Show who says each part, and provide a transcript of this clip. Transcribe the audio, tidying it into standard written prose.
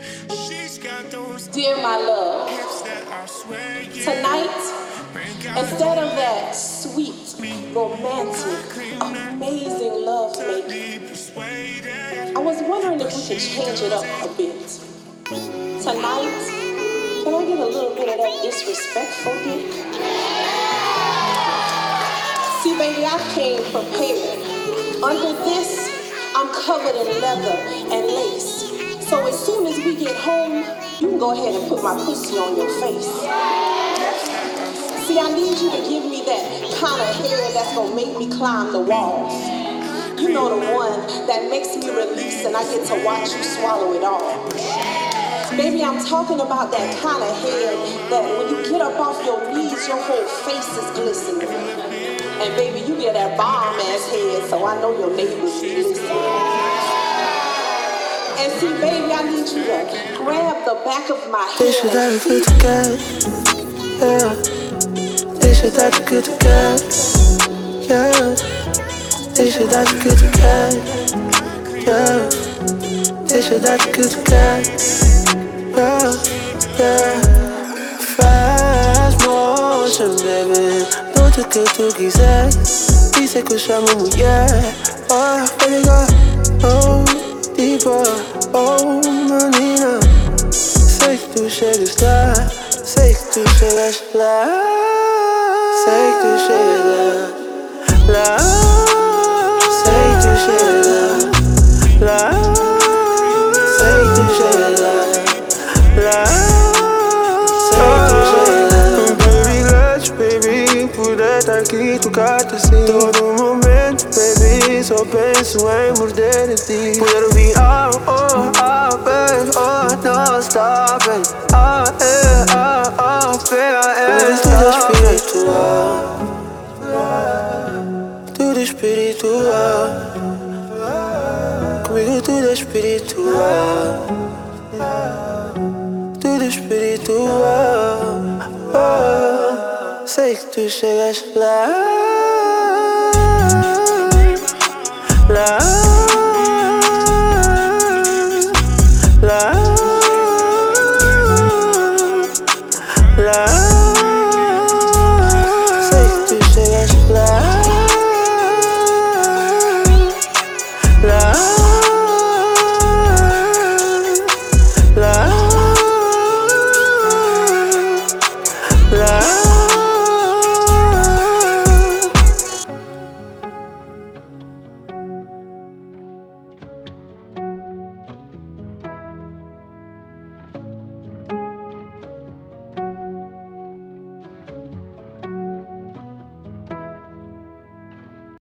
Speaker 1: Dear my love, tonight, instead of that sweet, romantic, amazing love making, I was wondering if we could change it up a bit. Tonight, can I get a little bit of that disrespectful dick? See, baby, I came prepared. Under this, I'm covered in leather and lace. So as soon as we get home, you can go ahead and put my pussy on your face. See, I need you to give me that kind of hair that's gonna make me climb the walls. You know, the one that makes me release and I get to watch you swallow it all. Baby, I'm talking about that kind of hair that when you get up off your knees, your whole face is glistening. And baby, you get that bomb-ass head, so I know your neighbors be listening. And see, baby, I need you to grab the back of my head.
Speaker 2: Deixa eu dar o que tu queres, yeah. Deixa eu dar o que tu queres, yeah. Deixa eu dar o que tu queres, yeah. Deixa eu dar o que tu queres, yeah, yeah. Faz motion, baby. Dou-te o que tu quiseres. Isso é que eu chamo mulher. Oh, baby girl, oh, tipo, oh, menina. Sei que tu chegas lá, sei que tu chegas lá, sei que tu chegas lá, sei que tu chegas lá, sei que tu chegas lá, sei que tu chegas lá. Baby, let's, baby, poder estar aqui, tocar-te assim todo momento, baby, só penso em morder em ti. Poder ouvir, oh, oh, oh, baby, oh, não stop it, oh, yeah, oh, oh, baby, tudo espiritual, tudo espiritual, comigo tudo é espiritual, tudo espiritual, oh, sei que tu chegas lá, lá.